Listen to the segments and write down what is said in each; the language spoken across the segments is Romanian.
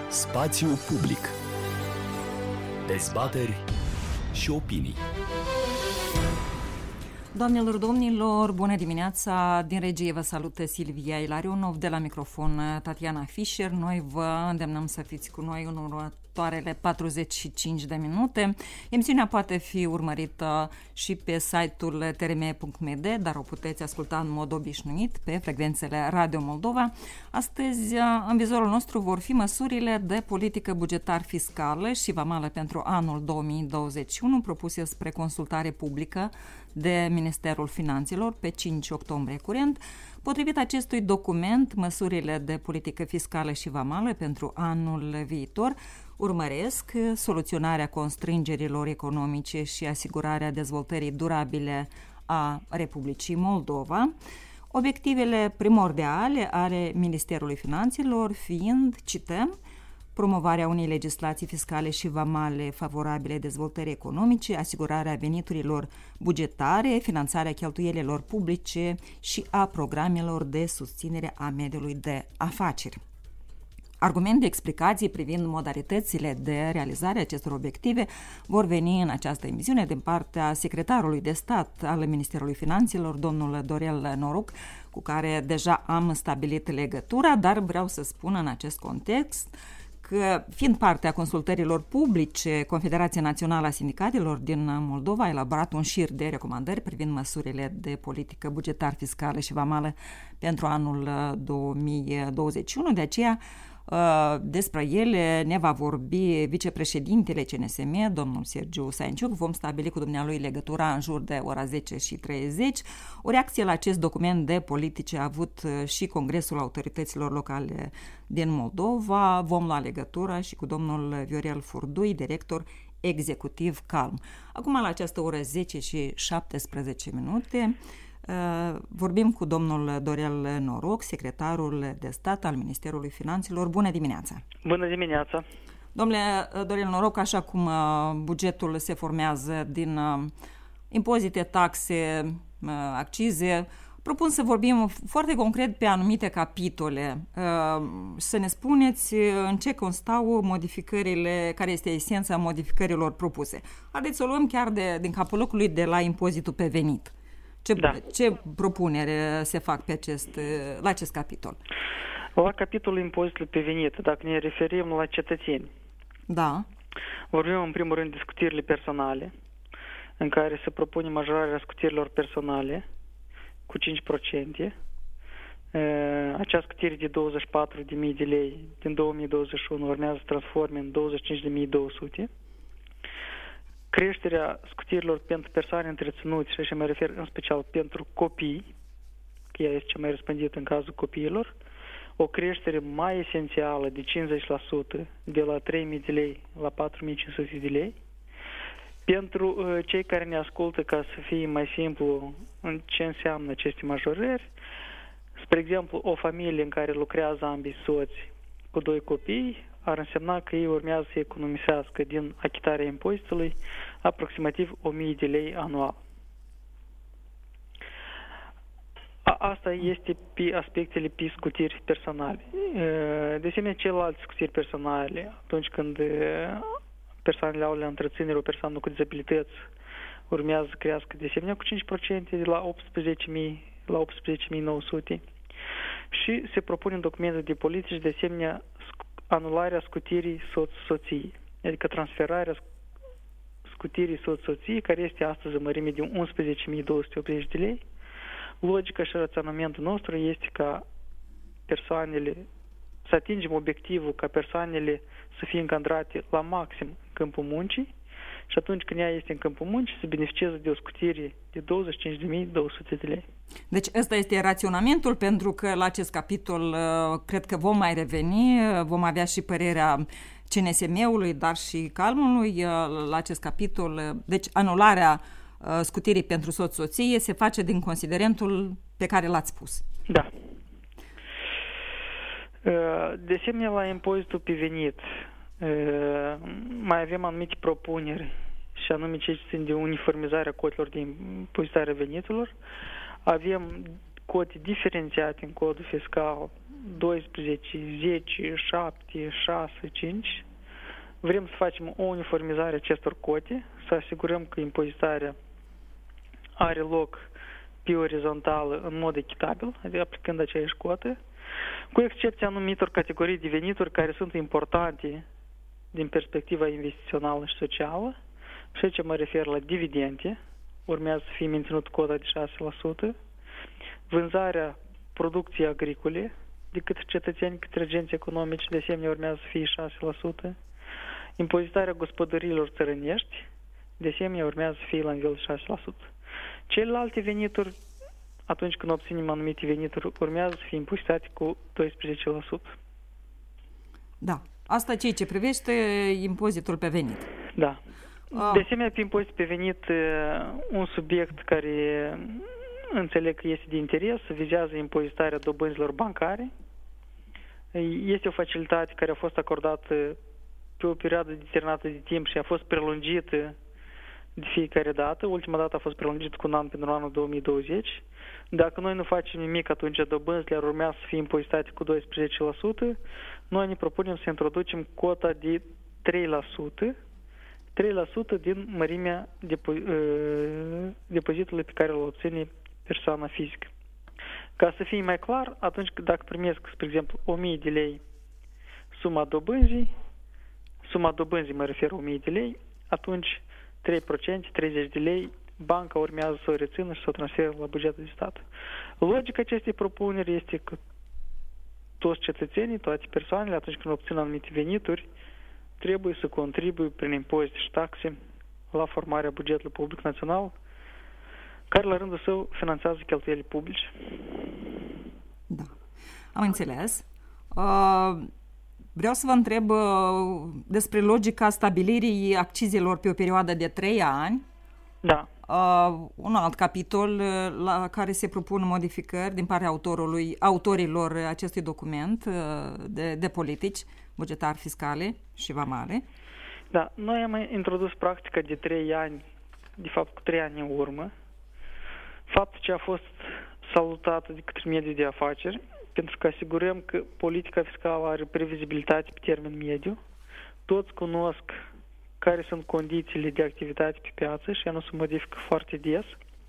Spațiu public. Dezbateri și opinii. Doamnelor, domnilor, bună dimineața! Din regie vă salută Silvia Ilarionov, de la microfon Tatiana Fischer. Noi vă îndemnăm să fiți cu noi în următoarele 45 de minute. Emisiunea poate fi urmărită și pe site-ul trm.md, dar o puteți asculta în mod obișnuit pe frecvențele Radio Moldova. Astăzi, în vizorul nostru vor fi măsurile de politică bugetar-fiscală și vamală pentru anul 2021 propuse spre consultare publică de Ministerul Finanțelor pe 5 octombrie curent. Potrivit acestui document, măsurile de politică fiscală și vamală pentru anul viitor urmăresc soluționarea constrângerilor economice și asigurarea dezvoltării durabile a Republicii Moldova, obiectivele primordiale ale Ministerului Finanțelor fiind, cităm, promovarea unei legislații fiscale și vamale favorabile dezvoltării economice, asigurarea veniturilor bugetare, finanțarea cheltuielilor publice și a programelor de susținere a mediului de afaceri. Argumente, explicații privind modalitățile de realizare a acestor obiective vor veni în această emisiune din partea secretarului de stat al Ministerului Finanțelor, domnul Dorel Noroc, cu care deja am stabilit legătura, dar vreau să spun în acest context că, fiind parte a consultărilor publice, Confederația Națională a Sindicatelor din Moldova a elaborat un șir de recomandări privind măsurile de politică bugetar, fiscală și vamală pentru anul 2021. De aceea, despre ele ne va vorbi vicepreședintele CNSM, domnul Sergiu Sainciuc. Vom stabili cu dumnealui legătura în jur de ora 10:30. O reacție la acest document de politice a avut și Congresul Autorităților Locale din Moldova. Vom lua legătura și cu domnul Viorel Furdui, director executiv Calm. Acum, la această oră 10:17, vorbim cu domnul Dorel Noroc, secretarul de stat al Ministerului Finanțelor. Bună dimineața! Bună dimineața! Domnule Dorel Noroc, așa cum bugetul se formează din impozite, taxe, accize, propun să vorbim foarte concret pe anumite capitole. Să ne spuneți în ce constau modificările, care este esența modificărilor propuse. Haideți să o luăm chiar din capul locului, de la impozitul pe venit. Ce propunere se fac la acest capitol? La capitolul impozitului pe venit, dacă ne referim la cetățeni, da, vorbim în primul rând de scutirile personale, în care se propune majorarea scutirilor personale cu 5%. Acea scutire de 24.000 de lei din 2021 urmează să transforme în 25.200. Creșterea scutirilor pentru persoane întreținute, și mă refer în special pentru copii, că ea este cea mai răspândită în cazul copiilor, o creștere mai esențială de 50%, de la 3.000 de lei la 4.500 de lei. Pentru cei care ne ascultă, ca să fie mai simplu în ce înseamnă aceste majorări, spre exemplu, o familie în care lucrează ambii soți cu 2 copii, ar însemna că ei urmează să economisească din achitarea impozitului aproximativ 1.000 de lei anual. Asta este pe aspectele pe scutiri personale. De asemenea, celelalte scutiri personale, atunci când persoanele au la întreținere o persoană cu dizabilități, urmează să crească de asemenea cu 5%, de la 18.000 la 18.900. Și se propune în documentul de politici de asemenea anularea scutirii soț-soții, adică transferarea scutirii soț-soții, care este astăzi în mărime de 11.280 de lei. Logica și raționamentul nostru este ca persoanele, să atingem obiectivul ca persoanele să fie încadrate la maxim în câmpul muncii și atunci când ea este în câmpul muncii să beneficieze de o scutire de 25.200 de lei. Deci ăsta este raționamentul, pentru că la acest capitol cred că vom mai reveni, vom avea și părerea CNSM-ului, dar și Calmului la acest capitol. Deci anularea scutirii pentru soț-soție se face din considerentul pe care l-ați spus. Da. De asemenea, la impozitul pe venit mai avem anumite propuneri, și anume ce țin de uniformizarea cotelor de impozitare a veniturilor. Avem cote diferențiate în codul fiscal 12, 10, 7, 6, 5. Vrem să facem o uniformizare a acestor cote, să asigurăm că impozitarea are loc pe orizontală în mod echitabil, adică aplicând aceeași cote, cu excepția anumitor categorii de venituri care sunt importante din perspectiva investițională și socială, și aici mă refer la dividende, urmează să fie menținut cota de 6%, vânzarea producției agricole de către cetățeni către agenți economici, de asemenea urmează să fie 6%, impozitarea gospodăriilor țărănești, de asemenea urmează să fie la nivel de 6%. Celelalte venituri, atunci când obținem anumite venituri, urmează să fie impozitate cu 12%. Da. Asta ce privește impozitul pe venit. Da. De asemenea, pe impozit pe venit, un subiect care înțeleg că este de interes, vizează impozitarea dobânzilor bancare. Este o facilitate care a fost acordată pe o perioadă determinată de timp și a fost prelungită de fiecare dată. Ultima dată a fost prelungită cu un an pentru anul 2020. Dacă noi nu facem nimic, atunci dobânzile ar urmea să fie impozitate cu 12%. Noi ne propunem să introducem cota de 3%, 3% din mărimea depozitului pe care îl obține persoana fizică. Ca să fie mai clar, atunci dacă primesc, spre exemplu, 1000 de lei suma dobânzii mă refer 1000 de lei, atunci 3%, 30 de lei, banca urmează să o rețină și să o transferă la bugetul de stat. Logica acestei propuneri este că toți cetățenii, toate persoanele, atunci când obțin anumite venituri, trebuie să contribuie prin impozite și taxe la formarea bugetului public național, care la rândul său finanțează cheltuielile publice. Da, am înțeles. Vreau să vă întreb despre logica stabilirii accizelor pe o perioadă de 3 ani. Da. Un alt capitol la care se propun modificări din partea autorilor acestui document de politici bugetari, fiscale și vamale. Da, noi am introdus practica de 3 ani, de fapt cu 3 ani în urmă, fapt ce a fost salutată de către mediul de afaceri, pentru că asigurăm că politica fiscală are previzibilitate pe termen mediu, toți cunosc care sunt condițiile de activitate pe piață și ea nu se modifică foarte des.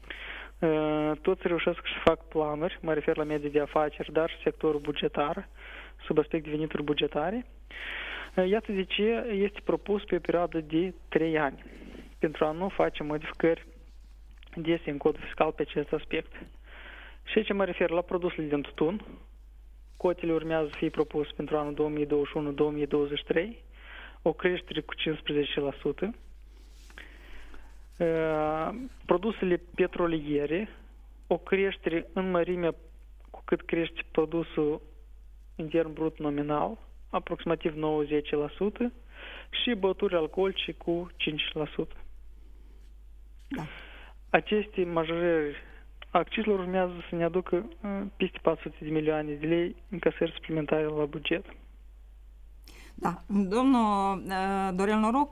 Toți reușesc să fac planuri, mă refer la mediul de afaceri, dar și sectorul bugetar, sub aspect de venituri bugetare. Iată de ce este propus pe o perioadă de 3 ani, pentru a nu face modificări dese în codul fiscal pe acest aspect. Și aici mă refer la produsele din tutun. Cotele urmează să fie propus pentru anul 2021-2023, o creștere cu 15%. Produsele petroliere, o creștere în mărimea cu cât crește produsul intern brut nominal, aproximativ 90%, și băuturi alcoolice cu 5%. Da. Aceste majorări accizelor urmează să ne aducă peste 400 de milioane de lei încasări suplimentare la buget. Da, domnul Dorel Noroc,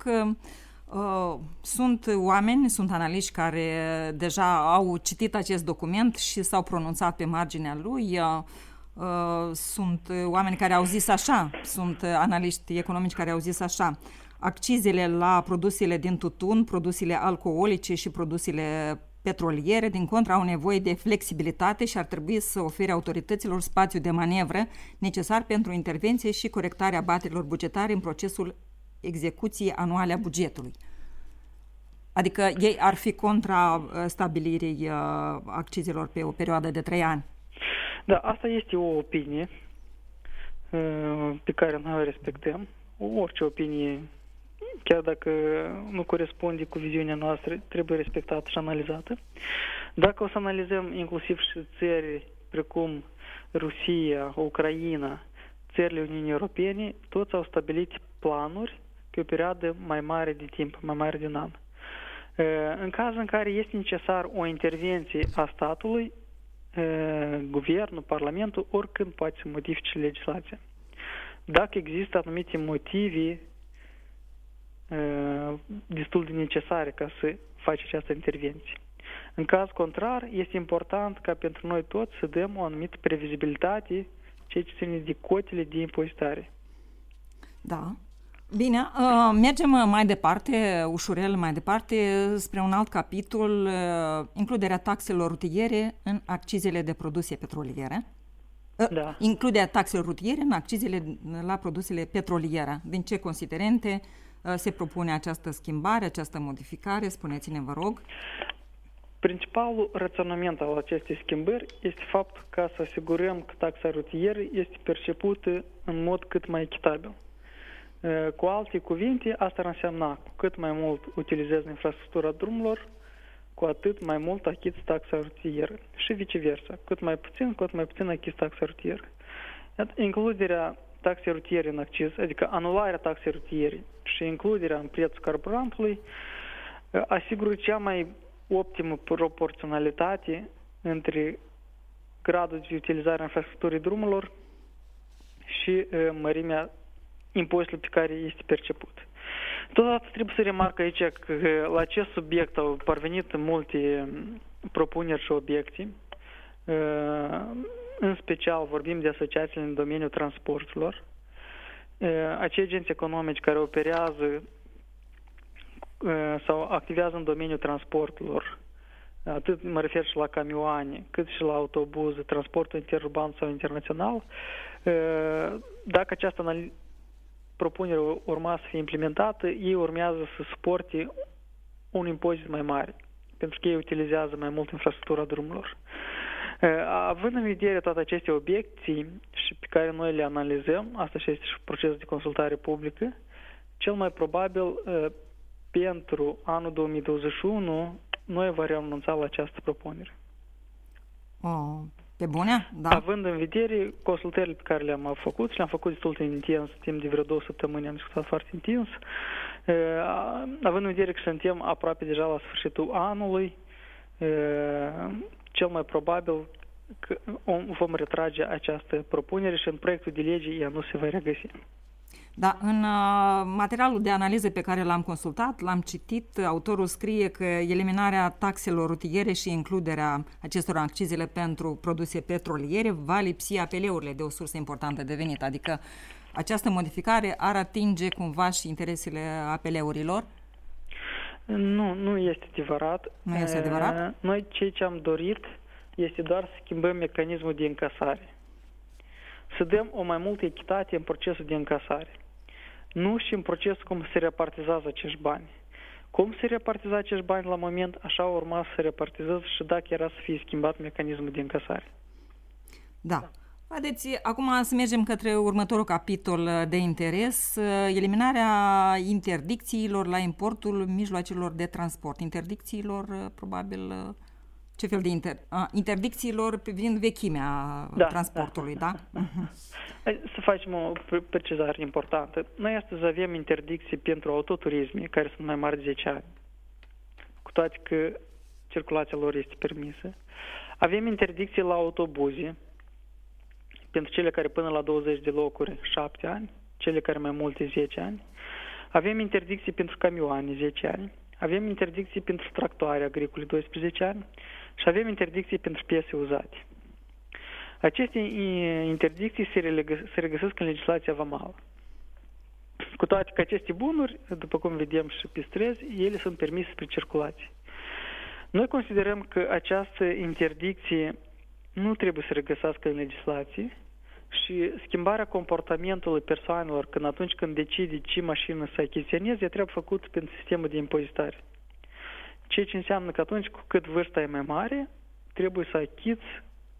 sunt oameni, sunt analiști care deja au citit acest document și s-au pronunțat pe marginea lui. Sunt oameni care au zis așa, sunt analiști economici care au zis așa: accizele la produsele din tutun, produsele alcoolice și produsele petroliere, din contră, au nevoie de flexibilitate și ar trebui să ofere autorităților spațiu de manevră necesar pentru intervenție și corectarea abaterilor bugetare în procesul execuției anuale a bugetului. Adică ei ar fi contra stabilirii accizelor pe o perioadă de 3 ani. Da, asta este o opinie pe care noi o respectăm. Orice opinie, chiar dacă nu corespunde cu viziunea noastră, trebuie respectată și analizată. Dacă o să analizăm inclusiv și țări precum Rusia, Ucraina, țările Uniunii Europene, toți au stabilit planuri pe o perioadă mai mare de timp, mai mare de un an. În cazul în care este necesar o intervenție a statului, guvernul, parlamentul, oricând poate să modifice legislația. Dacă există anumite motive destul de necesare ca să faci această intervenție. În caz contrar, este important ca pentru noi toți să dăm o anumită previzibilitate ceea ce ține de cotele de impozitare. Da. Bine, mergem mai departe, ușurel mai departe, spre un alt capitol, includerea taxelor rutiere în accizele de produse petroliere. Da. Includerea taxelor rutiere în accizele la produsele petroliere. Din ce considerente se propune această schimbare, această modificare? Spuneți-ne, vă rog. Principalul raționament al acestei schimbări este faptul ca să asigurăm că taxa rutieră este percepută în mod cât mai echitabil. Cu alte cuvinte, asta ar însemna cu cât mai mult utilizezi infrastructura drumurilor, cu atât mai mult achizi taxa rutieră și viceversa. Cu cât mai puțin achizi taxa rutieră. Includerea taxei rutiere în acciz, adică anularea taxei rutiere și includerea în prețul carburantului, asigură cea mai optimă proporționalitate între gradul de utilizare a infrastructurii drumurilor și mărimea impozitului pe care este perceput. Totodată trebuie să remarc aici că la acest subiect au parvenit multe propuneri și obiecții. În special vorbim de asociațiile în domeniul transporturilor. Acei agenți economici care operează sau activează în domeniul transporturilor, atât mă refer și la camioane, cât și la autobuze, transportul interurban sau internațional, dacă această propunere urma să fie implementată, ei urmează să suporte un impozit mai mare, pentru că ei utilizează mai mult infrastructura drumurilor. Având în vedere toate aceste obiecții și pe care noi le analizăm, asta și este și procesul de consultare publică, cel mai probabil pentru anul 2021 noi vom renunța la această propunere. Pe bune? Da. Având în vedere consultările pe care le-am făcut și le-am făcut destul de intens, timp de vreo 2 săptămâni am discutat foarte intens, având în vedere că suntem aproape deja la sfârșitul anului, cel mai probabil că vom retrage această propunere și în proiectul de lege ea nu se va regăsi. Da, în materialul de analiză pe care l-am consultat, l-am citit, autorul scrie că eliminarea taxelor rutiere și includerea acestor accizele pentru produse petroliere va lipsi APL-urile de o sursă importantă de venit, adică această modificare ar atinge cumva și interesele APL-urilor? Nu este adevărat. Nu este adevărat? Noi ce am dorit este doar să schimbăm mecanismul de încasare. Să dăm o mai multă echitate în procesul de încasare. Nu și în procesul cum se repartizează acești bani. Cum se repartiza acești bani la moment, așa urma să se repartizeze și dacă era să fie schimbat mecanismul de încasare. Da. Vedeți, acum să mergem către următorul capitol de interes, eliminarea interdicțiilor la importul mijloacelor de transport. Interdicțiilor, probabil, ce fel de interdicțiilor privind vechimea transportului, da? Să facem o precizare importantă. Noi astăzi avem interdicții pentru autoturisme, care sunt mai mari de 10 ani, cu toate că circulația lor este permisă. Avem interdicții la autobuze, pentru cele care până la 20 de locuri 7 ani, cele care mai multe 10 ani. Avem interdicții pentru camioane 10 ani. Avem interdicții pentru tractoare agricole 12 ani și avem interdicții pentru piese uzate. Aceste interdicții se regăsesc în legislația vamală. Cu toate că aceste bunuri, după cum vedem și pe străzi, ele sunt permise spre circulație. Noi considerăm că această interdicție nu trebuie să regăsească în legislație și schimbarea comportamentului persoanelor atunci când decide ce mașină să achiziționeze, trebuie făcut prin sistemul de impozitare. Ceea ce înseamnă că atunci cu cât vârsta e mai mare, trebuie să achizi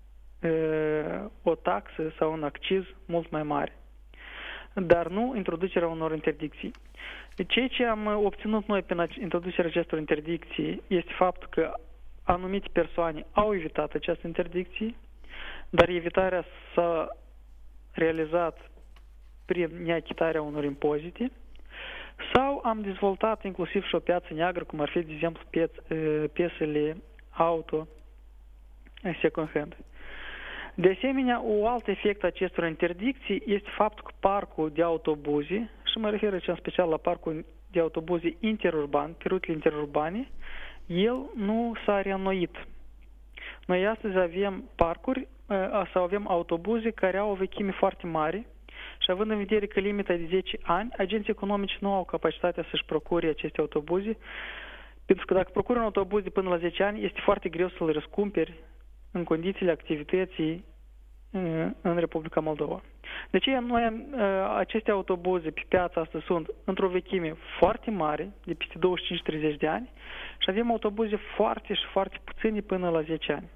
o taxă sau un acciz mult mai mare. Dar nu introducerea unor interdicții. Ceea ce am obținut noi prin introducerea acestor interdicții este faptul că anumite persoane au evitat această interdicție, dar evitarea s-a realizat prin neachitarea unor impozite, sau am dezvoltat inclusiv și o piață neagră, cum ar fi, de exemplu, piesele auto second hand. De asemenea, un alt efect a acestor interdicții este faptul că parcul de autobuze, și mă refer în special la parcul de autobuze interurban, pe rutele interurbane, el nu s-a reînnoit. Noi astăzi avem parcuri sau avem autobuze care au o vechime foarte mare și având în vedere că limita e de 10 ani, agenții economici nu au capacitatea să-și procure aceste autobuze, pentru că dacă procuri un autobuz de până la 10 ani, este foarte greu să-l răscumperi în condițiile activității în Republica Moldova. De aceea noi aceste autobuze pe piața asta sunt într-o vechime foarte mare, de peste 25-30 de ani, și avem autobuze foarte și foarte puține până la 10 ani.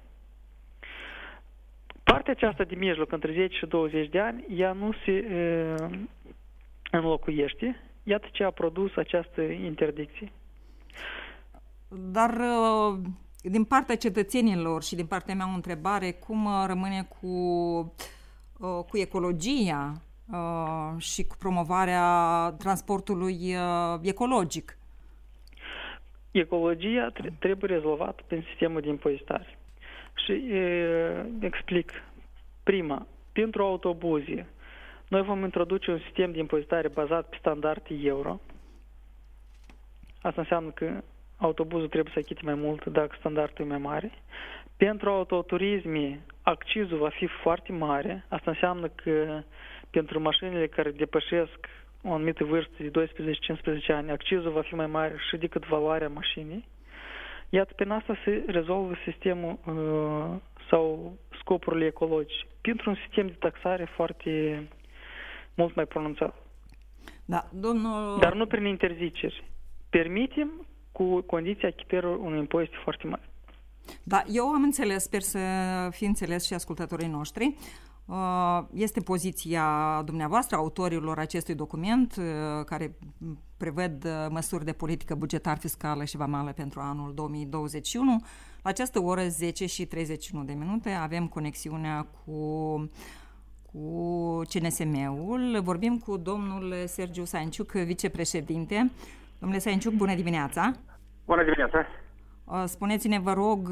Partea aceasta de mijloc, între 10 și 20 de ani, ea nu se înlocuiește. Iată ce a produs această interdicție. Dar din partea cetățenilor și din partea mea o întrebare, cum rămâne cu ecologia și cu promovarea transportului ecologic? Ecologia trebuie rezolvată prin sistemul de impozitare. Și explic. Prima, pentru autobuze, noi vom introduce un sistem de impozitare bazat pe standarde euro. Asta înseamnă că autobuzul trebuie să achite mai mult dacă standardul e mai mare. Pentru autoturisme, accizul va fi foarte mare. Asta înseamnă că pentru mașinile care depășesc o anumită vârstă de 12-15 ani, accizul va fi mai mare și decât valoarea mașinii. Iată, prin asta se rezolvă sistemul sau scopurile ecologice. Pentru un sistem de taxare foarte mult mai pronunțat. Da, domnul... Dar nu prin interziceri. Permitem cu condiția achitării unui impozit foarte mare. Da, eu am înțeles, sper să fi înțeles și ascultătorii noștri. Este poziția dumneavoastră, autorilor acestui document, care prevăd măsuri de politică bugetar, fiscală și vamală pentru anul 2021. La această oră, 10 și 31 de minute, avem conexiunea cu CNSM-ul. Vorbim cu domnul Sergiu Sainciuc, vicepreședinte. Domnule Sainciuc, bună dimineața! Bună dimineața! Spuneți-ne, vă rog,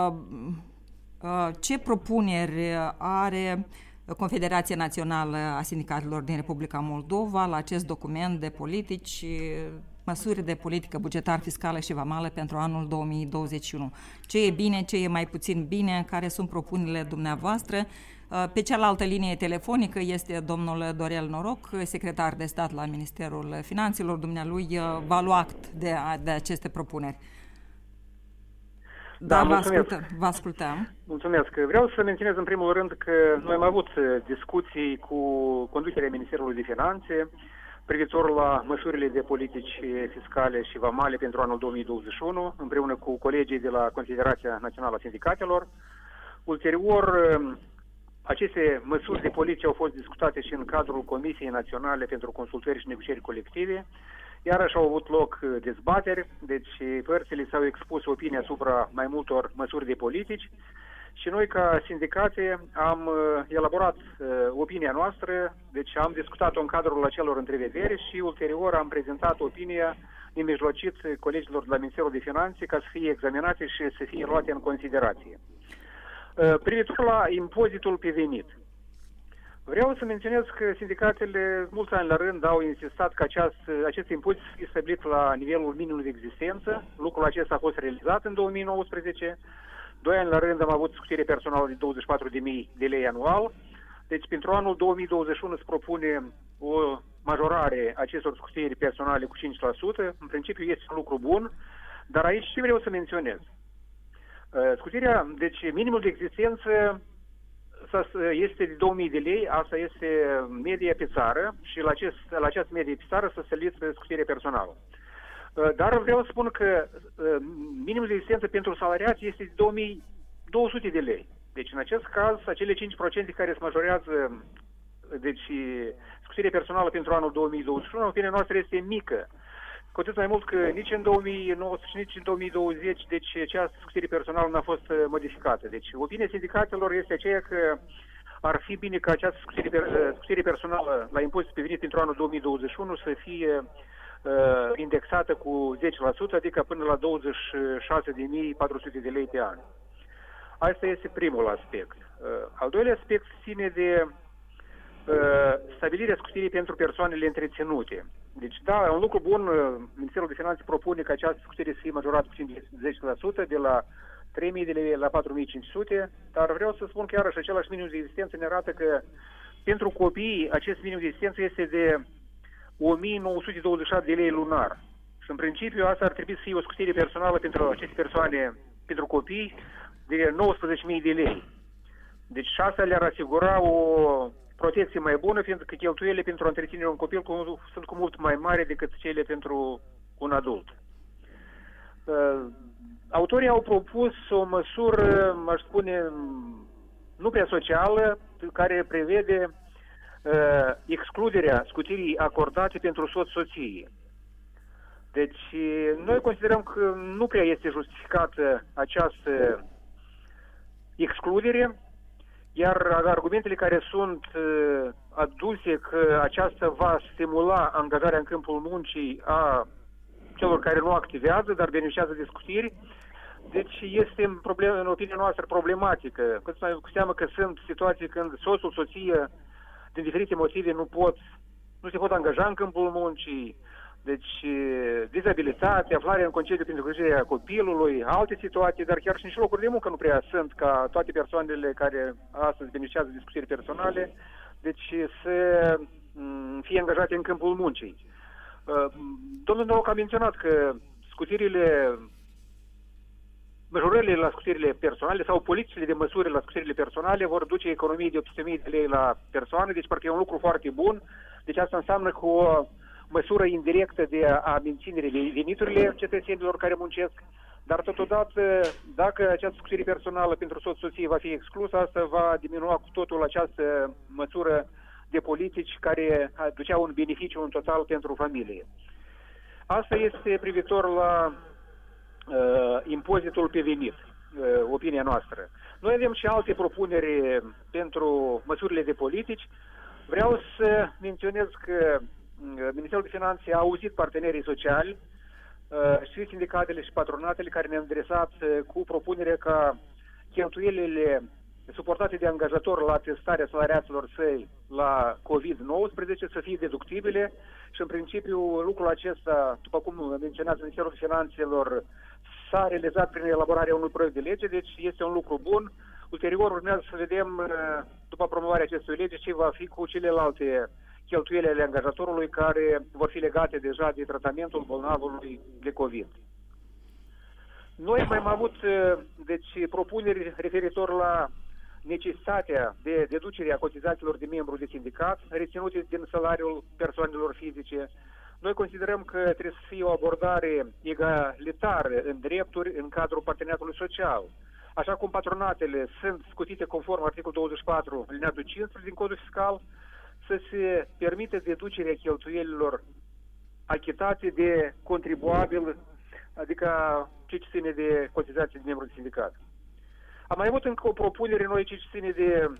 ce propuneri are Confederația Națională a Sindicatelor din Republica Moldova la acest document de politici, măsuri de politică bugetar, fiscală și vamală pentru anul 2021. Ce e bine, ce e mai puțin bine, care sunt propunerile dumneavoastră? Pe cealaltă linie telefonică este domnul Dorel Noroc, secretar de stat la Ministerul Finanțelor. Dumnealui va lua act de aceste propuneri. Da, vă ascultăm. Mulțumesc. Vreau să menționez în primul rând că noi am avut discuții cu conducerea Ministerului de Finanțe privitor la măsurile de politici fiscale și vamale pentru anul 2021, împreună cu colegii de la Confederația Națională a Sindicatelor. Ulterior, aceste măsuri de politici au fost discutate și în cadrul Comisiei Naționale pentru Consultări și Negocieri Colective. Iarăși au avut loc dezbateri, deci părțile s-au expus opinia asupra mai multor măsuri de politici și noi ca sindicate am elaborat opinia noastră, deci am discutat-o în cadrul acelor întrevederi și ulterior am prezentat opinia nemijlocit colegilor de la Ministerul de Finanțe ca să fie examinate și să fie luate în considerație. Privitor la impozitul pe venit. Vreau să menționez că sindicatele mulți ani la rând au insistat că acest impozit să fie stabilit la nivelul minimum de existență. Lucrul acesta a fost realizat în 2019. 2 ani la rând am avut scutire personală de 24.000 de lei anual. Deci pentru anul 2021 se propune o majorare a acestor scutiri personale cu 5%. În principiu este un lucru bun, dar aici ce vreau să menționez? Scutirea, deci minimul de existență este de 2000 de lei, asta este media pe țară și la această medie pe țară să se liță scutire personală. Dar vreau să spun că minimul de existență pentru salariați este de 2200 de lei. Deci în acest caz, acele 5% care se majorează, deci scutire personală pentru anul 2021, în opinia noastră este mică. Cu atât mai mult că nici în 2019, nici în 2020, deci această scutire personală n-a fost modificată. Deci opinia sindicatelor este aceea că ar fi bine ca această scutire personală la impozit pe venit pentru anul 2021 să fie indexată cu 10%, adică până la 26.400 de lei pe an. Asta este primul aspect. Al doilea aspect ține de stabilirea scutirii pentru persoanele întreținute. Deci, da, un lucru bun, Ministerul de Finanțe propune că această scutire să fie majorată cu 50%, de la 3.000 de lei la 4.500, dar vreau să spun chiar și același minim de existență ne arată că pentru copii acest minim de existență este de 1.927 de lei lunar. Și în principiu asta ar trebui să fie o scutire personală pentru aceste persoane, pentru copii, de 19.000 de lei. Deci și asta le-ar asigura o protecție mai bună, pentru că cheltuielile pentru a întreține un copil sunt cu mult mai mari decât cele pentru un adult. Autorii au propus o măsură, aș spune, nu prea socială, care prevede excluderea scutirii acordate pentru soț-soție. Deci, noi considerăm că nu prea este justificată această excludere, iar argumentele care sunt aduse că aceasta va stimula angajarea în câmpul muncii a celor care nu activează, dar beneficiază de scutiri, deci este în opinia noastră problematică. Cât mai cu seamă că sunt situații când soțul, soția, din diferite motive nu se pot angaja în câmpul muncii, deci dizabilitate, aflarea în concediu pentru îngrijirea copilului, alte situații, dar chiar și nici locuri de muncă nu prea sunt ca toate persoanele care astăzi beneficiază de scutiri personale, deci să fie angajate în câmpul muncii. Domnul Noroc a menționat că majorările la scutirile personale sau politicile de măsuri la scutirile personale vor duce economii de 800.000 de lei la persoană, deci parcă e un lucru foarte bun. Deci asta înseamnă că o măsură indirectă de a menține veniturile cetățenilor care muncesc, dar totodată, dacă această scutire personală pentru soț-soție va fi exclusă, asta va diminua cu totul această măsură de politici care aduceau un beneficiu în total pentru familie. Asta este privitor la impozitul pe venit, opinia noastră. Noi avem și alte propuneri pentru măsurile de politici. Vreau să menționez că Ministerul de Finanțe a auzit partenerii sociali și sindicatele și patronatele care ne-au adresat cu propunerea ca cheltuielile suportate de angajator la testarea salariaților săi la COVID-19 să fie deductibile și în principiu lucrul acesta, după cum menționează Ministerul Finanțelor, s-a realizat prin elaborarea unui proiect de lege, deci este un lucru bun. Ulterior urmează să vedem, după promovarea acestui lege, ce va fi cu celelalte cheltuieli ale angajatorului care vor fi legate deja de tratamentul bolnavului de COVID. Noi mai am avut propuneri referitor la necesitatea de deducere a cotizațiilor de membru de sindicat reținute din salariul persoanelor fizice. Noi considerăm că trebuie să fie o abordare egalitară în drepturi în cadrul parteneriatului social. Așa cum patronatele sunt scutite conform articolul 24, alineatul 15 din Codul Fiscal, să se permită deducerea cheltuielilor achitate de contribuabil, adică ce ține de cotizații de membru de sindicat. Am mai avut încă o propunere noi ce ține de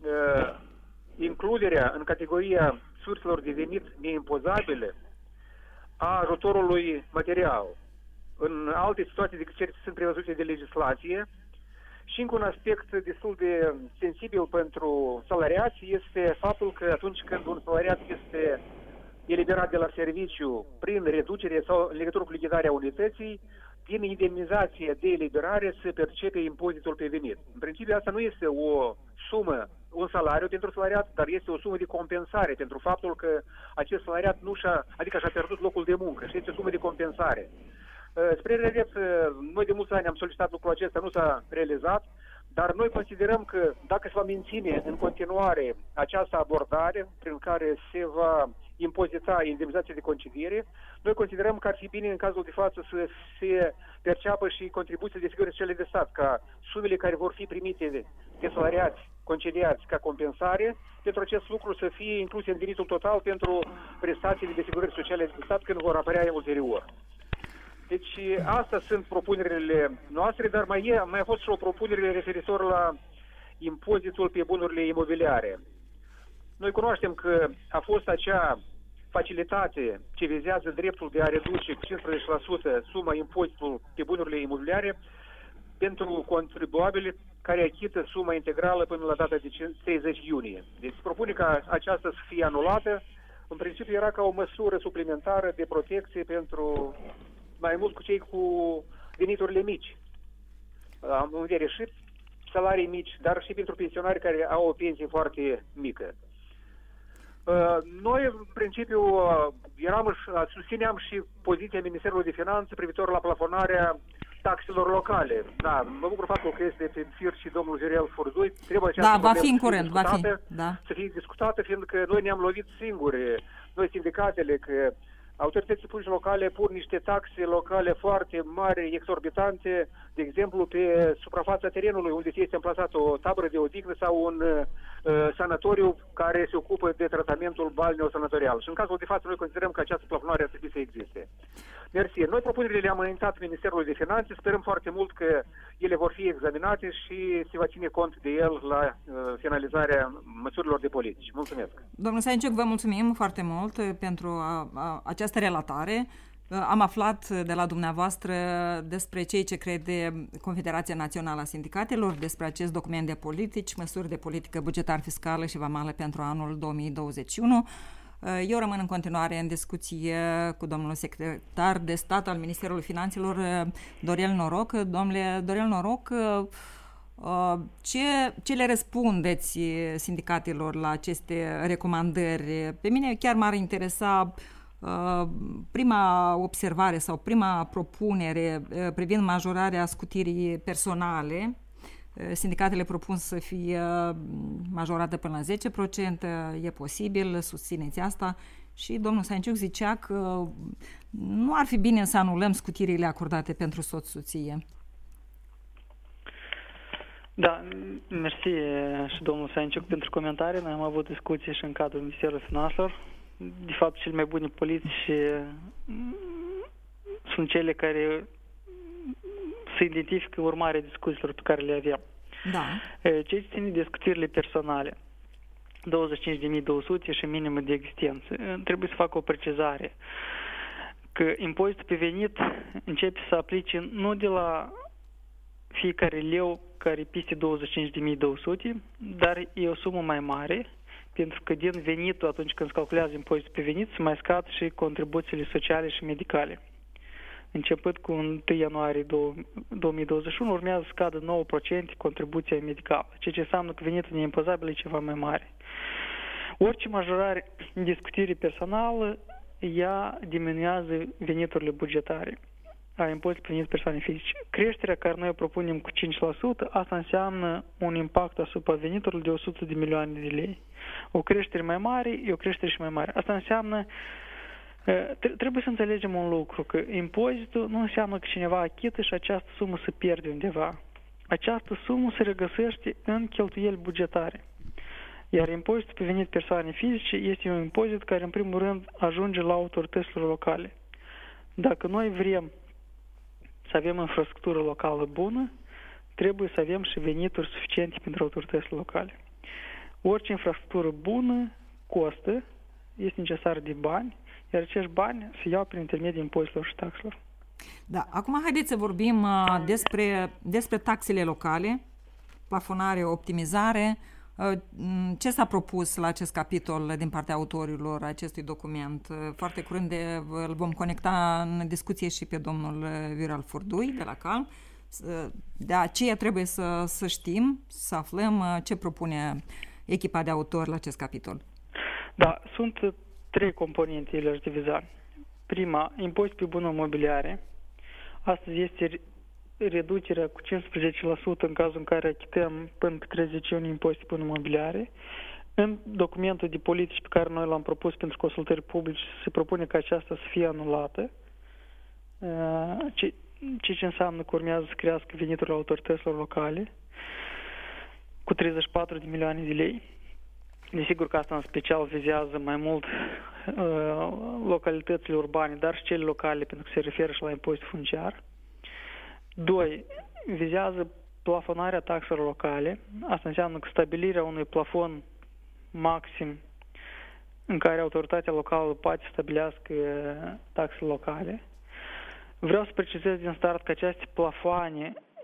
includerea în categoria surselor de venit neimpozabile a ajutorului material în alte situații decât cele ce sunt prevăzute de legislație. Și încă un aspect destul de sensibil pentru salariați este faptul că atunci când un salariat este eliberat de la serviciu prin reducere sau în legătură cu lichidarea unității, din indemnizație de eliberare se percepe impozitul pe venit. În principiu asta nu este o sumă, un salariu pentru salariat, dar este o sumă de compensare pentru faptul că acest salariat și-a pierdut locul de muncă și este o sumă de compensare. Spre regret, noi de mulți ani am solicitat lucrul acesta, nu s-a realizat, dar noi considerăm că dacă se va menține în continuare această abordare prin care se va impozita indemnizația de concediere, noi considerăm că ar fi bine în cazul de față să se perceapă și contribuții de asigurări sociale de stat, ca sumele care vor fi primite de salariați concediați ca compensare, pentru acest lucru să fie incluse în venitul total pentru prestațiile de asigurări sociale de stat când vor apărea ulterior. Deci astea sunt propunerile noastre, dar mai a fost și o propunere referitor la impozitul pe bunurile imobiliare. Noi cunoaștem că a fost acea facilitate ce vizează dreptul de a reduce cu 15% suma impozitul pe bunurile imobiliare pentru contribuabili care achită suma integrală până la data de 30 iunie. Deci se propune ca aceasta să fie anulată. În principiu era ca o măsură suplimentară de protecție pentru mai mult cu cei cu veniturile mici. Am în vedere și salarii mici, dar și pentru pensionari care au o pensie foarte mică. Noi, în principiu, susțineam și poziția Ministerului de Finanțe privitor la plafonarea taxelor locale. Da, mă bucur faptul că este pe fir și domnul Viorel Furdui. Trebuie această va fi în curând, să fie discutată, fiindcă noi ne-am lovit singuri, noi sindicatele, că autoritățile publice locale pun niște taxe locale foarte mari, exorbitante, de exemplu, pe suprafața terenului unde este amplasată o tabără de odihnă sau un sanatoriu care se ocupă de tratamentul balneo-sanatorial. Și în cazul de față noi considerăm că această plafonare ar trebui să existe. Mersi. Noi propunerile le-am înaintat Ministerului de Finanțe, sperăm foarte mult că ele vor fi examinate și se va ține cont de el la finalizarea măsurilor de politici. Mulțumesc. Domnul Sainciuc, vă mulțumim foarte mult pentru această relatare. Am aflat de la dumneavoastră despre ceea ce crede Confederația Națională a Sindicatelor, despre acest document de politici, măsuri de politică bugetar fiscală și vamală pentru anul 2021. Eu rămân în continuare în discuție cu domnul secretar de stat al Ministerului Finanțelor, Dorel Noroc. Domnule Dorel Noroc, ce le răspundeți sindicatelor la aceste recomandări? Pe mine chiar m-ar interesa prima observare sau prima propunere privind majorarea scutirii personale. Sindicatele propun să fie majorată până la 10%, e posibil, susțineți asta? Și domnul Sainciuc zicea că nu ar fi bine să anulăm scutirile acordate pentru soț-soție. Da, mersi și domnul Sainciuc pentru comentarii. Noi am avut discuții și în cadrul Ministerului Finanțelor. De fapt, cele mai bune politici sunt cele care se identifică urmarea discuțiilor pe care le avem. Da. Ce ține de scutirile personale, 25.200 și minimă de existență. Trebuie să fac o precizare că impozitul pe venit începe să aplice nu de la fiecare leu care e peste 25.200, dar e o sumă mai mare, pentru că din venitul, atunci când se calculează impozitul pe venit, se mai scad și contribuțiile sociale și medicale. Începând cu 1 ianuarie 2021, urmează să scadă 9% contribuția medicală, ceea ce înseamnă că venitul neimpozabil e ceva mai mare. Orice majorare de scutire personală, ea diminuează veniturile bugetare a impozitului pe venit persoane fizice. Creșterea care noi o propunem cu 5%, asta înseamnă un impact asupra veniturilor de 100 de milioane de lei. O creștere mai mare e o creștere și mai mare. Asta înseamnă trebuie să înțelegem un lucru, că impozitul nu înseamnă că cineva achită și această sumă se pierde undeva. Această sumă se regăsește în cheltuieli bugetare. Iar impozitul pe venit persoane fizice este un impozit care, în primul rând, ajunge la autoritățile locale. Dacă noi vrem să avem infrastructură locală bună, trebuie să avem și venituri suficiente pentru autoritățile locale. Orice infrastructură bună costă, este necesar de bani, iar acești bani se iau prin intermediul impozitelor și taxelor. Da, acum haideți să vorbim despre taxele locale, plafonare, optimizare. Ce s-a propus la acest capitol din partea autorilor acestui document? Foarte curând îl vom conecta în discuție și pe domnul Viorel Furdui de la CAL. De aceea trebuie să știm, să aflăm ce propune echipa de autori la acest capitol. Da, sunt 3 componente, ele aș diviza. Prima, impozit pe bunuri mobiliare. Astăzi este reducerea cu 15% în cazul în care achităm până pe 30 iunie impozit pe bunuri mobiliare. În documentul de politici pe care noi l-am propus pentru consultări publice se propune ca aceasta să fie anulată, ce înseamnă că urmează să crească veniturile autorităților locale cu 34 de milioane de lei. Desigur că asta în special vizează mai mult localitățile urbane, dar și cele locale, pentru că se referă și la impozitul funciar. 2. Vizează plafonarea taxelor locale. Asta înseamnă că stabilirea unui plafon maxim în care autoritatea locală poate stabilească taxele locale. Vreau să precizez din start că aceste plafoane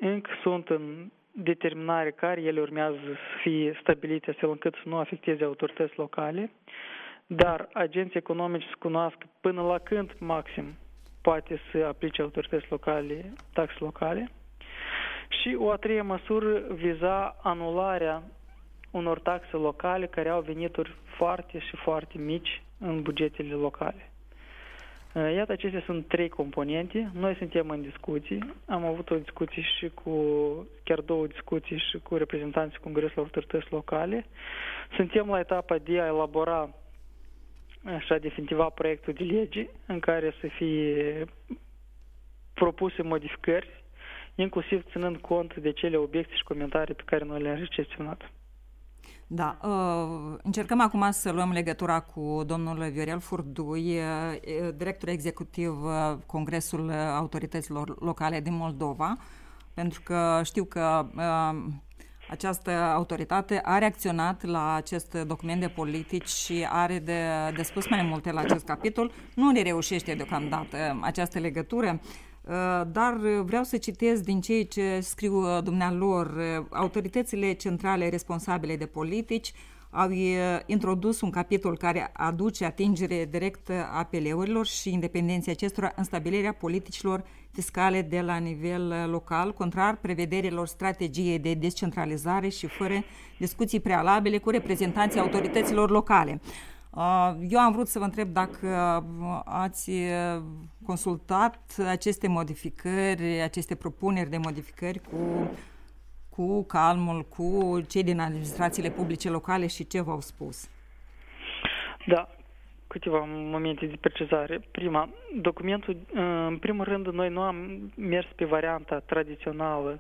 încă sunt în determinare care ele urmează să fie stabilite astfel încât să nu afecteze autorități locale, dar agenții economici să cunoască până la când maxim poate să aplice autorități locale taxe locale. Și o a treia măsură viza anularea unor taxe locale care au venituri foarte și foarte mici în bugetele locale. Iată, acestea sunt 3 componente. Noi suntem în discuții. Am avut o discuție și chiar 2 discuții și cu reprezentanții Congresului Autorități Locale. Suntem la etapa de a elabora și a definitiva proiectul de lege în care să fie propuse modificări, inclusiv ținând cont de cele obiecții și comentarii pe care noi le-am recepționat. Da, încercăm acum să luăm legătura cu domnul Viorel Furdui, director executiv Congresul Autorităților Locale din Moldova, pentru că știu că această autoritate a reacționat la acest document de politici și are de spus mai multe la acest capitol. Nu le reușește deocamdată această legătură, dar vreau să citesc din ceea ce scriu dumnealor. Autoritățile centrale responsabile de politici au introdus un capitol care aduce atingere directă a APL-urilor și independenței acestora în stabilirea politicilor fiscale de la nivel local, contrar prevederilor strategiei de descentralizare și fără discuții prealabile cu reprezentanții autorităților locale. Eu am vrut să vă întreb dacă ați consultat aceste modificări, aceste propuneri de modificări cu calmul, cu cei din administrațiile publice locale și ce v-au spus. Da, câteva momente de precizare. Prima, documentul, în primul rând, noi nu am mers pe varianta tradițională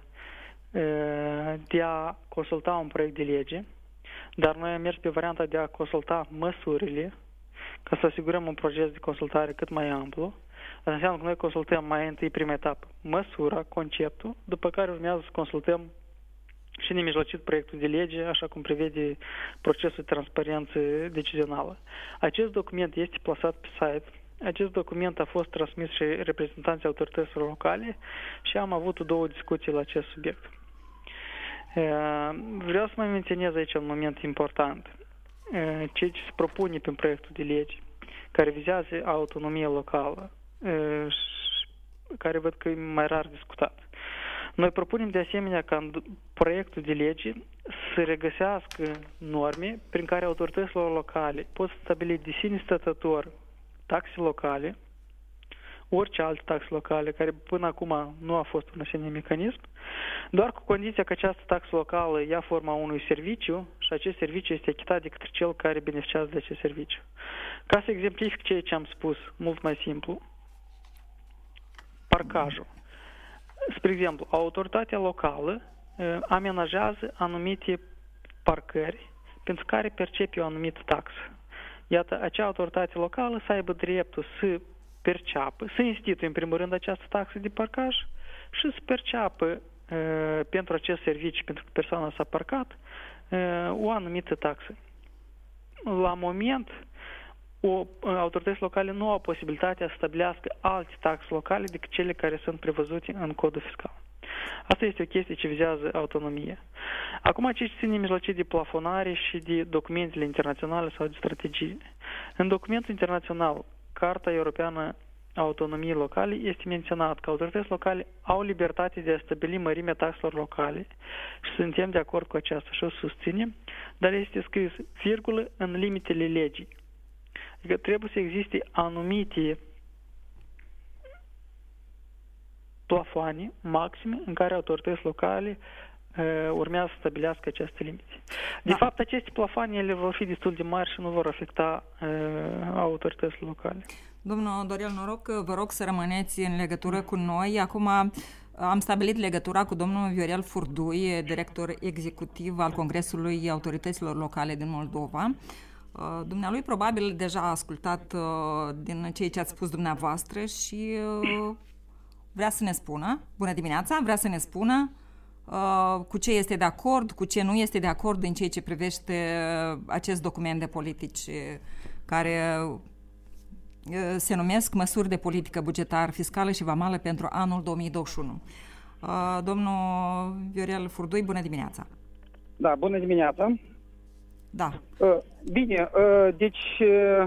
de a consulta un proiect de lege, dar noi am mers pe varianta de a consulta măsurile ca să asigurăm un proces de consultare cât mai amplu. Asta înseamnă că noi consultăm mai întâi prima etapă măsura, conceptul, după care urmează să consultăm și nemijlocit proiectul de lege, așa cum prevede procesul de transparență decizională. Acest document este plasat pe site. Acest document a fost transmis și reprezentanții autorităților locale și am avut 2 discuții la acest subiect. Vreau să mai menționez aici un moment important. Ceea ce se propune prin proiectul de lege, care vizează autonomia locală, care văd că e mai rar discutat. Noi propunem de asemenea ca în proiectul de lege să regăsească norme prin care autoritățile locale pot stabili de sine stătător taxe locale, orice alte taxe locale, care până acum nu a fost un asemenea mecanism, doar cu condiția că această taxă locală ia forma unui serviciu și acest serviciu este achitat de către cel care beneficiază de acest serviciu. Ca să exemplific ceea ce am spus, mult mai simplu, parcajul. Spre exemplu, autoritatea locală amenajează anumite parcări pentru care percepe o anumită taxă. Iată, acea autoritate locală să aibă dreptul să perceapă, să instituie în primul rând această taxă de parcaj și să perceapă pentru acest serviciu, pentru că persoana s-a parcat, o anumită taxă. La moment, autoritățile locale nu au posibilitatea să stabilească alte taxe locale decât cele care sunt prevăzute în codul fiscal. Asta este o chestie ce vizează autonomia. Acum, ce ține mijlocit de plafonare și de documentele internaționale sau de strategii. În documentul internațional, Carta Europeană a Autonomiei Locale, este menționat că autoritățile locale au libertate de a stabili mărimea taxelor locale și suntem de acord cu aceasta și o susținem, dar este scris, virgulă, în limitele legii. Adică trebuie să existe anumite plafoane maxime în care autorități locale urmează să stabilească aceste limite. De fapt, aceste plafoane ele vor fi destul de mari și nu vor afecta autoritățile locale. Domnul Dorel Noroc, vă rog să rămâneți în legătură cu noi. Acum am stabilit legătura cu domnul Viorel Furdui, director executiv al Congresului Autorităților Locale din Moldova. Dumnealui probabil deja a ascultat din ceea ce ați spus dumneavoastră și vrea să ne spună, bună dimineața, vrea să ne spună cu ce este de acord, cu ce nu este de acord în ceea ce privește acest document de politici care se numesc Măsuri de politică bugetară, fiscală și vamală pentru anul 2021. Domnul Viorel Furdui, bună dimineața! Da, bună dimineața! Da. Bine, deci,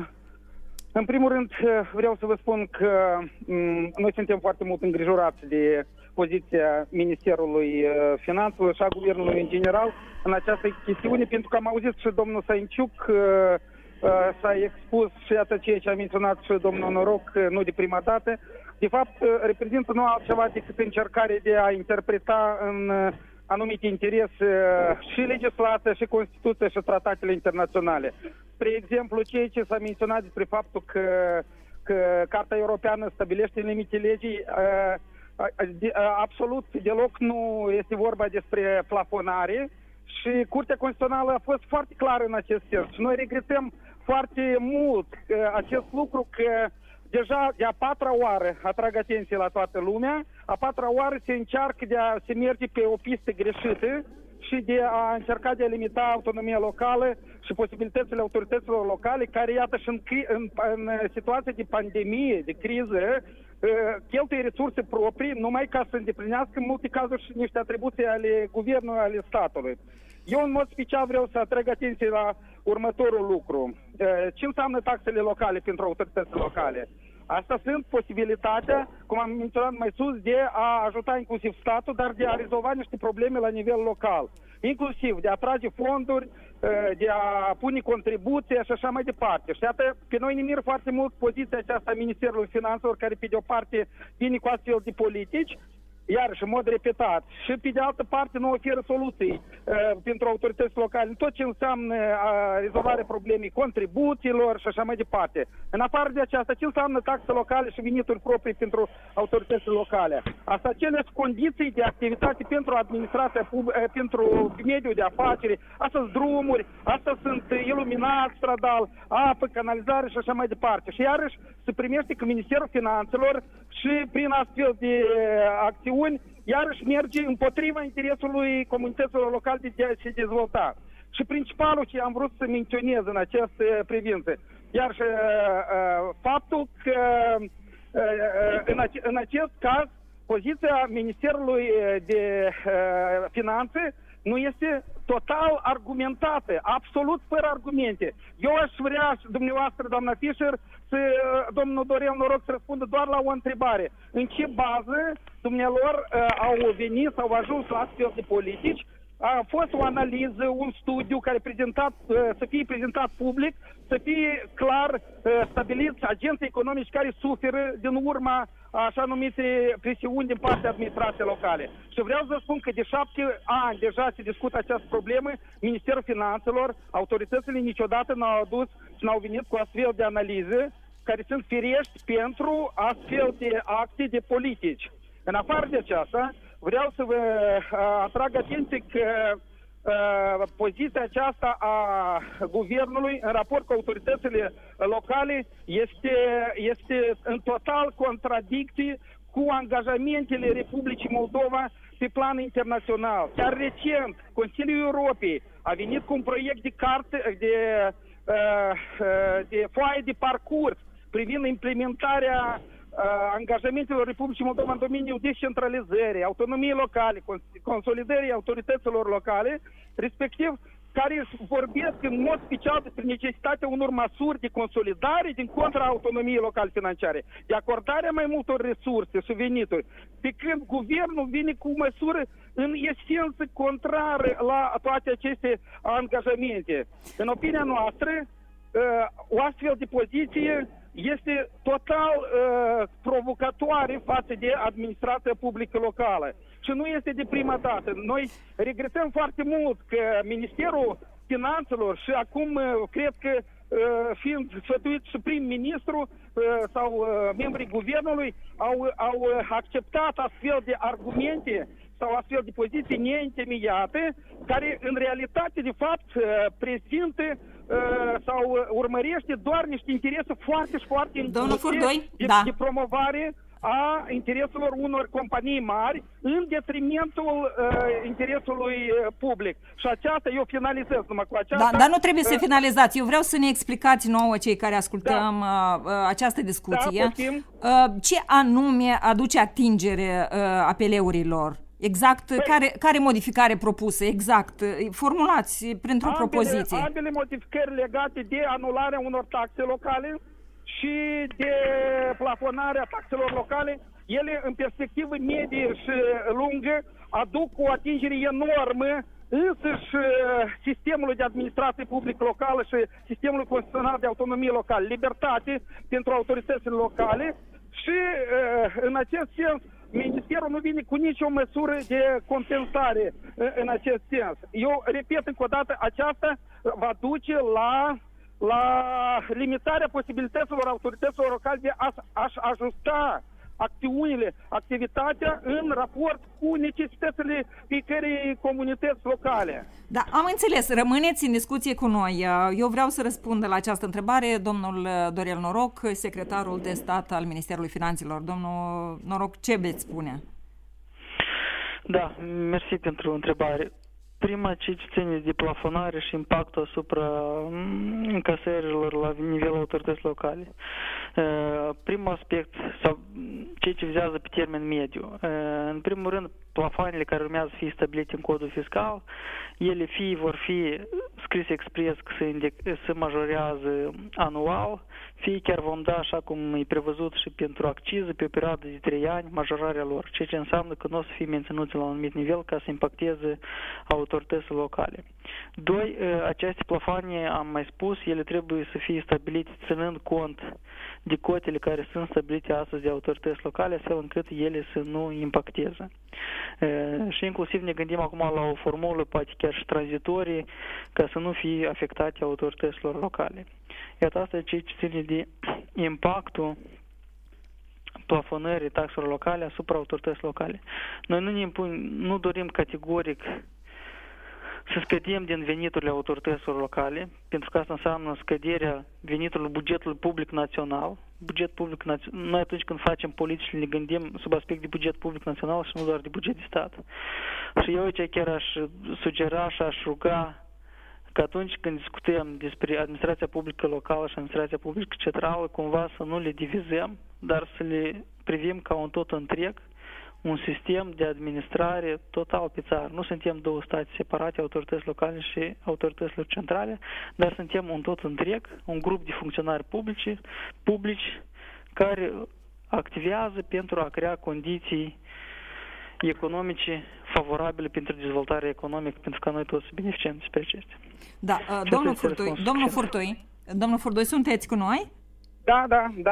în primul rând vreau să vă spun că noi suntem foarte mult îngrijorați de poziția Ministerului Finanțelor și a Guvernului în general în această chestiune, pentru că am auzit și domnul Sainciuc s-a expus și iată ceea ce a menționat și domnul Noroc, nu de prima dată. De fapt, reprezintă nu altceva decât încercare de a interpreta în anumite interese și legislația, și Constituția, și tratatele internaționale. Spre exemplu, ceea ce s-a menționat despre faptul că Carta Europeană stabilește limite legii, absolut deloc nu este vorba despre plafonare și Curtea Constituțională a fost foarte clară în acest sens. Și noi regretăm foarte mult acest lucru, că deja de a patra oară, atrag atenție la toată lumea, a patra oară se încearcă de a se merge pe o pistă greșită și de a încerca de a limita autonomia locală și posibilitățile autorităților locale, care, iată, și în situație de pandemie, de criză, cheltuie resurse proprii numai ca să îndeplinească în multe cazuri și niște atribuții ale guvernului, ale statului. Eu, în mod special, vreau să atrag atenție la următorul lucru. Ce înseamnă taxele locale pentru autoritățile locale? Asta sunt posibilitatea, cum am menționat mai sus, de a ajuta inclusiv statul, dar de a rezolva niște probleme la nivel local. Inclusiv de a atrage fonduri, de a pune contribuții și așa mai departe. Și iată, pe noi ne miră foarte mult poziția aceasta a Ministerului Finanțelor, care pe de o parte vine cu astfel de politici, iarăși în mod repetat, și pe de altă parte nu oferă soluții pentru autorități locale, tot ce înseamnă rezolvarea problemei contribuțiilor și așa mai departe. În afară de aceasta, ce înseamnă taxe locale și venituri proprii pentru autoritățile locale? Asta aceleași condiții de activitate pentru administrația pentru mediul de afaceri, asta sunt drumuri, asta sunt iluminat stradal, apă, canalizare și așa mai departe. Și iarăși se primește că Ministerul Finanțelor și prin astfel de acțiuni, iarăși merge împotriva interesului comunităților locale de a se dezvolta. Și principalul ce am vrut să menționez în această privință, iarăși faptul că în acest caz poziția Ministerului de Finanțe nu este total argumentată, absolut fără argumente. Eu aș vrea, dumneavoastră, doamna Fischer, domnul Dorel Noroc să răspundă doar la o întrebare. În ce bază dumnealor au venit sau au ajuns la astfel de politici? A fost o analiză, un studiu care să fie prezentat public, să fie clar stabiliți agenții economici care suferă din urma așa numite presiuni din partea administrației locale. Și vreau să spun că de 7 ani deja se discută această problemă, Ministerul Finanțelor, autoritățile niciodată n-au adus și n-au venit cu astfel de analize care sunt firești pentru astfel de acte de politici. În afară de aceasta, vreau să vă atrag atenție că poziția aceasta a guvernului în raport cu autoritățile locale este în total contradicție cu angajamentele Republicii Moldova pe plan internațional. Chiar recent, Consiliul Europei a venit cu un proiect de carte, de foaie de parcurs privind implementarea angajamentelor Republicii Moldova în domeniul descentralizării, autonomiei locale, consolidării autorităților locale, respectiv care vorbesc în mod special despre necesitatea unor măsuri de consolidare din contra autonomiei locale financiare, de acordarea mai multor resurse și venituri, pe când guvernul vine cu măsuri în esență contrară la toate aceste angajamente. În opinia noastră, o astfel de poziție este total provocatoare față de administrația publică locală. Și nu este de prima dată. Noi regretăm foarte mult că Ministerul Finanțelor și acum cred că fiind sfătuit și prim-ministru sau membrii guvernului au acceptat astfel de argumente sau astfel de poziții neîntemeiate, care în realitate de fapt prezintă sau urmărește doar niște interese foarte înguse de promovare a intereselor unor companii mari în detrimentul interesului public. Și aceasta, eu finalizez numai cu aceasta. Dar nu trebuie să finalizați. Eu vreau să ne explicați nouă, cei care ascultăm această discuție, ce anume aduce atingere apeleurilor Exact, care modificare propusă? Exact, formulați printr-o propoziție. Ambele modificări legate de anularea unor taxe locale și de plafonarea taxelor locale, ele în perspectivă medie și lungă aduc o atingere enormă însăși sistemului de administrație publică locală și sistemului constituțional de autonomie locală, libertate pentru autoritățile locale și în acest sens Ministerul nu vine cu nicio măsură de compensare în acest sens. Eu repet încă o dată, aceasta va duce la limitarea posibilităților autorităților locale de a-și ajusta activitatea în raport cu necesitățile fiecărei comunități locale. Da, am înțeles. Rămâneți în discuție cu noi. Eu vreau să răspund la această întrebare domnul Dorel Noroc, secretarul de stat al Ministerului Finanțelor. Domnul Noroc, ce veți spune? Da, mersi pentru întrebare. Prima, ce ține de plafonare și impactul asupra încasărilor la nivelul autorității locale. Primul aspect, sau ceea ce vizează pe termen mediu. În primul rând, plafoanele care urmează să fie stabilite în codul fiscal, ele fie vor fi scrise expres că se majorează anual, fie chiar vom da, așa cum e prevăzut și pentru acciză, pe o perioadă de 3 ani, majorarea lor, ceea ce înseamnă că nu o să fie menținuți la un anumit nivel ca să impacteze autoritățile locale. Doi, aceste plafoane, am mai spus, ele trebuie să fie stabilite ținând cont de cotele care sunt stabilite astăzi de autorități locale, astfel încât ele să nu impacteze. Și inclusiv ne gândim acum la o formulă, poate chiar și tranzitorie, ca să nu fie afectate autorităților locale. Iată, asta e ceea ce ține de impactul plafonării taxelor locale asupra autorităților locale. Noi nu dorim categoric să scădem din veniturile autorităților locale, pentru că asta înseamnă scăderea veniturilor bugetului public național. Noi atunci când facem politici ne gândim sub aspect de buget public național și nu doar de buget de stat. Și eu aici chiar aș sugera și aș ruga că atunci când discutăm despre administrația publică locală și administrația publică centrală, cumva să nu le divizăm, dar să le privim ca un tot întreg, un sistem de administrare total pe țară. Nu suntem două state separate, autorități locale și autoritățile centrale, dar suntem un tot întreg, un grup de funcționari publici care activează pentru a crea condiții economice favorabile pentru dezvoltarea economică, pentru că noi toți beneficiem despre acestea. Da, domnul Furdoi, sunteți cu noi? Da,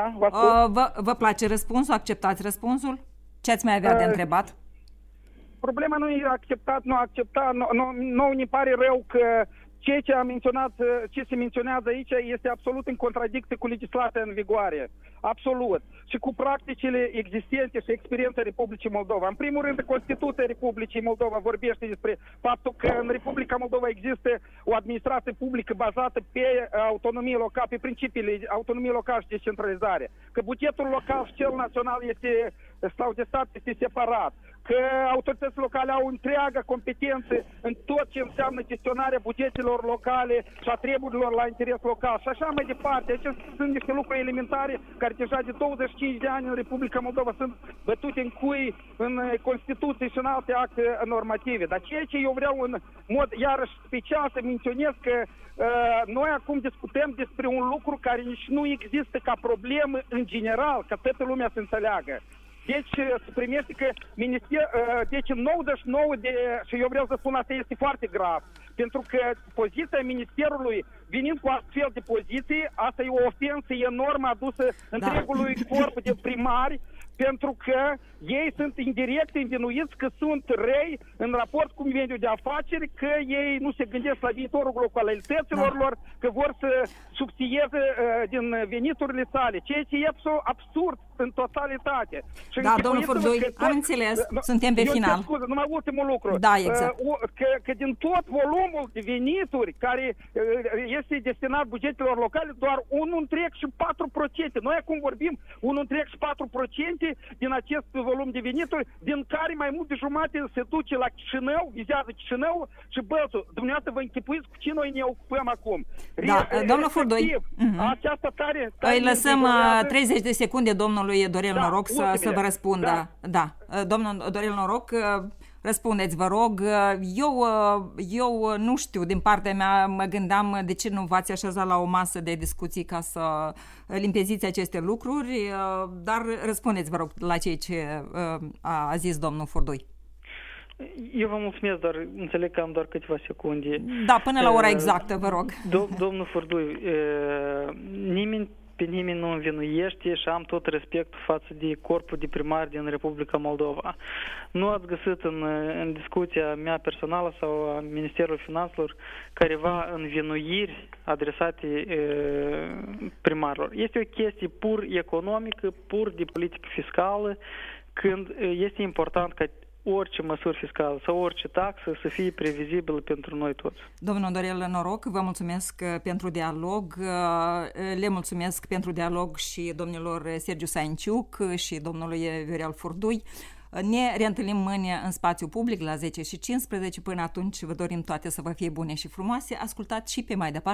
vă place răspunsul? Acceptați răspunsul? Ce ați mai avea de întrebat? Problema nu e acceptat, nu acceptat. Nu ne pare rău că ceea ce a menționat, ce se menționează aici este absolut în contradicție cu legislația în vigoare. Absolut. Și cu practicile existente și experiența Republicii Moldova. În primul rând, Constituția Republicii Moldova vorbește despre faptul că în Republica Moldova există o administrație publică bazată pe autonomie locală, pe principiile autonomie locală și descentralizare. Că bugetul local și cel național sau de stat este separat. Că autoritățile locale au întreaga competență în tot ce înseamnă gestionarea bugetelor locale și a treburilor la interes local și așa mai departe. Acestea sunt niște lucruri elementare care deja de 25 de ani în Republica Moldova sunt bătute în cui în Constituție și în alte acte normative. Dar ceea ce eu vreau în mod iarăși special să menționez că noi acum discutăm despre un lucru care nici nu există ca problemă în general, ca toată lumea să înțeleagă. Deci se primește că deci în 99 și eu vreau să spun asta este foarte grav, pentru că poziția Ministerului venind cu astfel de poziții, asta e o ofensă enormă adusă întregului corp de primari, pentru că ei sunt indirect învinuiți că sunt răi în raport cu mediul de afaceri, că ei nu se gândesc la viitorul localităților lor, că vor să subsidieze din veniturile sale, ceea ce e absurd în totalitate. Și domnul Furdoi, am înțeles, suntem pe final. Scuze, numai ultimul lucru. Da, exact. Că din tot volumul de venituri care este destinat bugetelor locale, doar 1,4%. Noi acum vorbim 1,4% din acest volum de venituri, din care mai mult de jumate se duce la Chișinău, vizează Chișinău și Bălțul. Dumneavoastră vă închipuiți cu ce noi ne ocupăm acum. Domnul Furdoi, îi lăsăm 30 de secunde domnului Dorel Noroc să vă răspundă. Domnul Dorel Noroc, Răspundeți, vă rog. Eu nu știu, din partea mea mă gândeam de ce nu v-ați așezat la o masă de discuții ca să limpeziți aceste lucruri, dar răspundeți, vă rog, la ceea ce a zis domnul Furdui. Eu vă mulțumesc, dar înțeleg că am doar câteva secunde. Da, până la ora exactă, vă rog. Domnul Furdui, pe nimeni nu învinuiește și am tot respectul față de corpul de primari din Republica Moldova. Nu ați găsit în discuția mea personală sau a Ministerului Finanțelor careva învinuiri adresate primarilor. Este o chestie pur economică, pur de politică fiscală, când este important ca orice măsură fiscală sau orice taxă să fie previzibilă pentru noi toți. Domnul Dorel Noroc, vă mulțumesc pentru dialog. Le mulțumesc pentru dialog și domnilor Sergiu Sainciuc și domnului Viorel Furdui. Ne reîntâlnim mâine în spațiu public la 10:15. Până atunci vă dorim toate să vă fie bune și frumoase. Ascultați și pe mai departe